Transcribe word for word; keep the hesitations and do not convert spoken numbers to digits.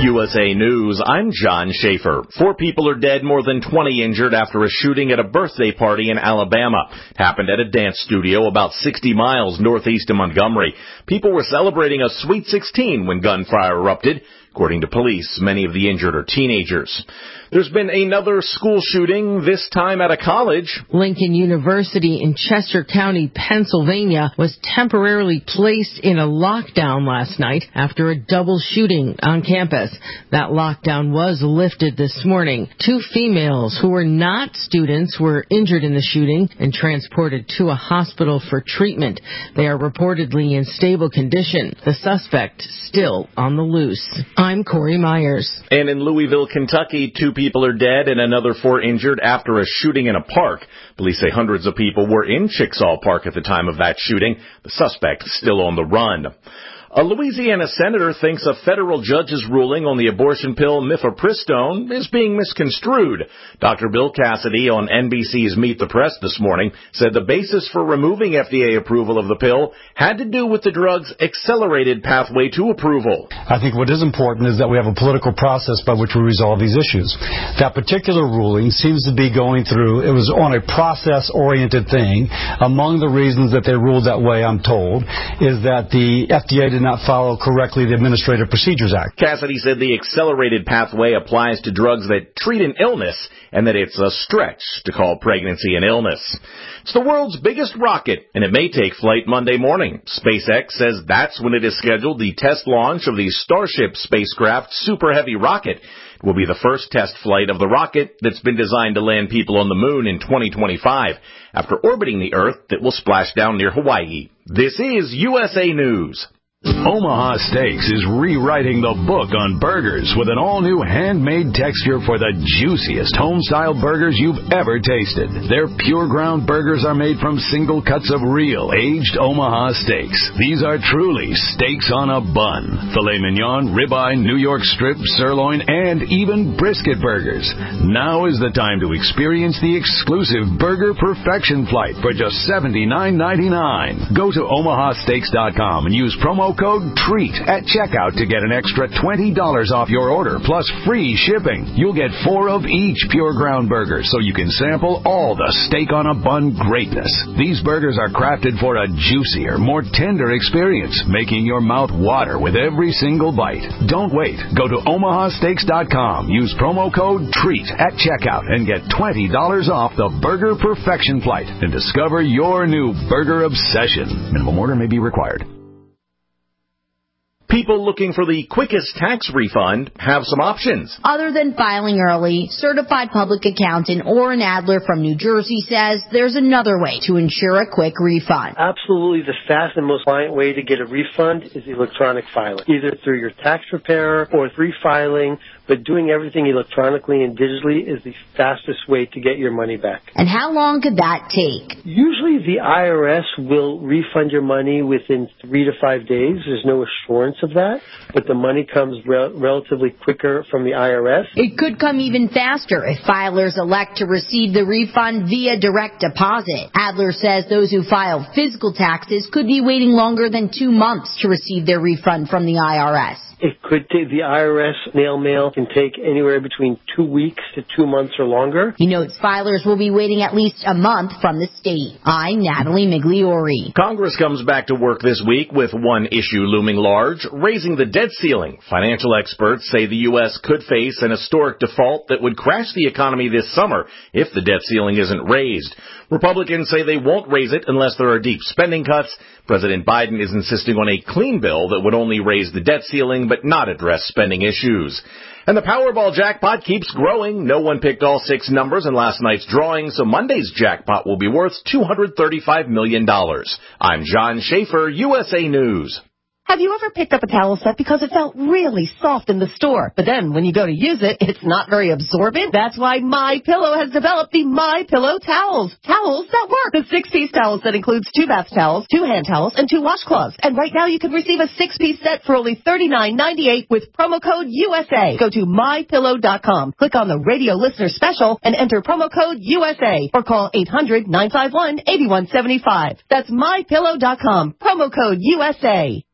U S A News, I'm John Schaefer. Four people are dead, more than twenty injured after a shooting at a birthday party in Alabama. It happened at a dance studio about sixty miles northeast of Montgomery. People were celebrating a Sweet sixteen when gunfire erupted. According to police, many of the injured are teenagers. There's been another school shooting, this time at a college. Lincoln University in Chester County, Pennsylvania, was temporarily placed in a lockdown last night after a double shooting on campus. That lockdown was lifted this morning. Two females who were not students were injured in the shooting and transported to a hospital for treatment. They are reportedly in stable condition. The suspect still on the loose. I'm Corey Myers. And in Louisville, Kentucky, two people are dead and another four injured after a shooting in a park. Police say hundreds of people were in Chickasaw Park at the time of that shooting. The suspect is still on the run. A Louisiana senator thinks a federal judge's ruling on the abortion pill mifepristone is being misconstrued. Doctor Bill Cassidy on N B C's Meet the Press this morning said the basis for removing F D A approval of the pill had to do with the drug's accelerated pathway to approval. I think what is important is that we have a political process by which we resolve these issues. That particular ruling seems to be going through, it was on a process-oriented thing. Among the reasons that they ruled that way, I'm told, is that the F D A did not follow correctly the Administrative Procedures Act. Cassidy said the accelerated pathway applies to drugs that treat an illness and that it's a stretch to call pregnancy an illness. It's the world's biggest rocket, and it may take flight Monday morning. SpaceX says that's when it has scheduled the test launch of the Starship spacecraft Super Heavy rocket. It will be the first test flight of the rocket that's been designed to land people on the moon in twenty twenty-five. After orbiting the Earth, it will splash down near Hawaii. This is U S A News. Omaha Steaks is rewriting the book on burgers with an all-new handmade texture for the juiciest home-style burgers you've ever tasted. Their pure ground burgers are made from single cuts of real, aged Omaha steaks. These are truly steaks on a bun. Filet mignon, ribeye, New York strip, sirloin, and even brisket burgers. Now is the time to experience the exclusive Burger Perfection Flight for just seventy-nine ninety-nine. Go to omaha steaks dot com and use promo code TREAT at checkout to get an extra twenty dollars off your order plus free shipping. You'll get four of each pure ground burger so you can sample all the steak on a bun greatness. These burgers are crafted for a juicier, more tender experience, making your mouth water with every single bite. Don't wait. Go to omaha steaks dot com. Use promo code TREAT at checkout and get twenty dollars off the Burger Perfection Flight and discover your new burger obsession. Minimum order may be required. People looking for the quickest tax refund have some options. Other than filing early, Certified Public Accountant Orrin Adler from New Jersey says there's another way to ensure a quick refund. Absolutely the fastest and most compliant way to get a refund is electronic filing, either through your tax preparer or through filing, but doing everything electronically and digitally is the fastest way to get your money back. And how long could that take? Usually the I R S will refund your money within three to five days. There's no assurance of that, but the money comes re- relatively quicker from the I R S. It could come even faster if filers elect to receive the refund via direct deposit. Adler says those who file physical taxes could be waiting longer than two months to receive their refund from the I R S. It could take, the I R S snail mail can take anywhere between two weeks to two months or longer. He notes filers will be waiting at least a month from the state. I'm Natalie Migliori. Congress comes back to work this week with one issue looming large, raising the debt ceiling. Financial experts say the U S could face an historic default that would crash the economy this summer if the debt ceiling isn't raised. Republicans say they won't raise it unless there are deep spending cuts. President Biden is insisting on a clean bill that would only raise the debt ceiling but not address spending issues. And the Powerball jackpot keeps growing. No one picked all six numbers in last night's drawing, so Monday's jackpot will be worth two hundred thirty-five million dollars. I'm John Schaefer, U S A News. Have you ever picked up a towel set because it felt really soft in the store, but then when you go to use it, it's not very absorbent? That's why MyPillow has developed the MyPillow towels. Towels that work. The six-piece towel set includes two bath towels, two hand towels, and two washcloths. And right now you can receive a six-piece set for only thirty-nine ninety-eight with promo code U S A. Go to my pillow dot com, click on the radio listener special, and enter promo code U S A, or call eight hundred nine five one eight one seven five. That's my pillow dot com, promo code U S A.